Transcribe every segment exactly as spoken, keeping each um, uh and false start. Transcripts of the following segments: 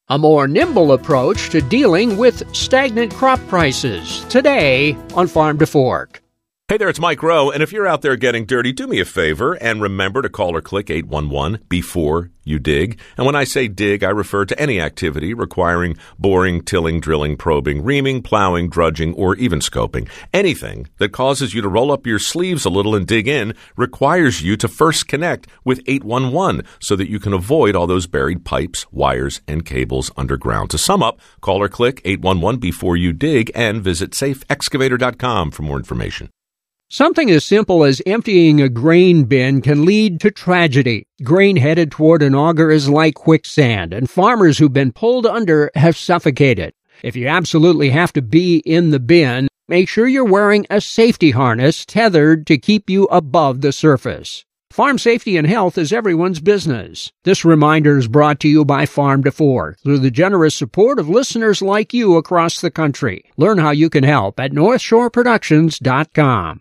A more nimble approach to dealing with stagnant crop prices. Today on Farm to Fork. Hey there, it's Mike Rowe, and if you're out there getting dirty, do me a favor and remember to call or click eight one one before you dig. And when I say dig, I refer to any activity requiring boring, tilling, drilling, probing, reaming, plowing, drudging, or even scoping. Anything that causes you to roll up your sleeves a little and dig in requires you to first connect with eight one one so that you can avoid all those buried pipes, wires, and cables underground. To sum up, call or click eight one one before you dig and visit safe excavator dot com for more information. Something as simple as emptying a grain bin can lead to tragedy. Grain headed toward an auger is like quicksand, and farmers who've been pulled under have suffocated. If you absolutely have to be in the bin, make sure you're wearing a safety harness tethered to keep you above the surface. Farm safety and health is everyone's business. This reminder is brought to you by Farm to Fork through the generous support of listeners like you across the country. Learn how you can help at north shore productions dot com.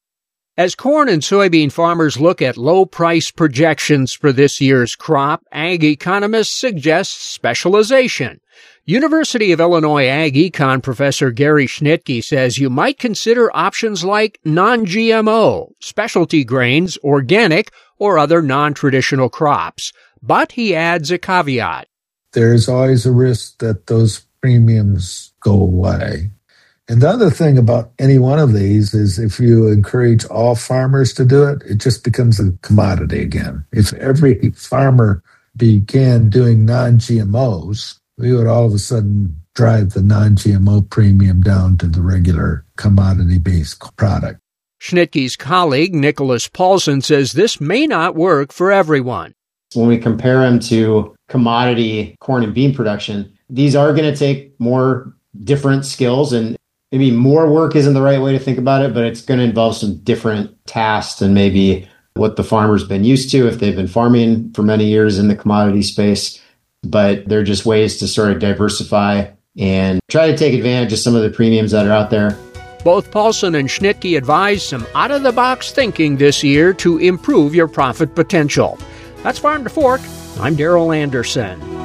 As corn and soybean farmers look at low price projections for this year's crop, ag economists suggest specialization. University of Illinois Ag Econ professor Gary Schnitke says you might consider options like non-G M O, specialty grains, organic, or other non-traditional crops. But he adds a caveat. There's always a risk that those premiums go away. And the other thing about any one of these is if you encourage all farmers to do it, it just becomes a commodity again. If every farmer began doing non-G M Os, we would all of a sudden drive the non-G M O premium down to the regular commodity-based product. Schnitke's colleague, Nicholas Paulson, says this may not work for everyone. When we compare them to commodity corn and bean production, these are going to take more different skills, and maybe more work isn't the right way to think about it, but it's going to involve some different tasks than maybe what the farmer's been used to if they've been farming for many years in the commodity space. But they're just ways to sort of diversify and try to take advantage of some of the premiums that are out there. Both Paulson and Schnitke advise some out-of-the-box thinking this year to improve your profit potential. That's Farm to Fork. I'm Darrell Anderson.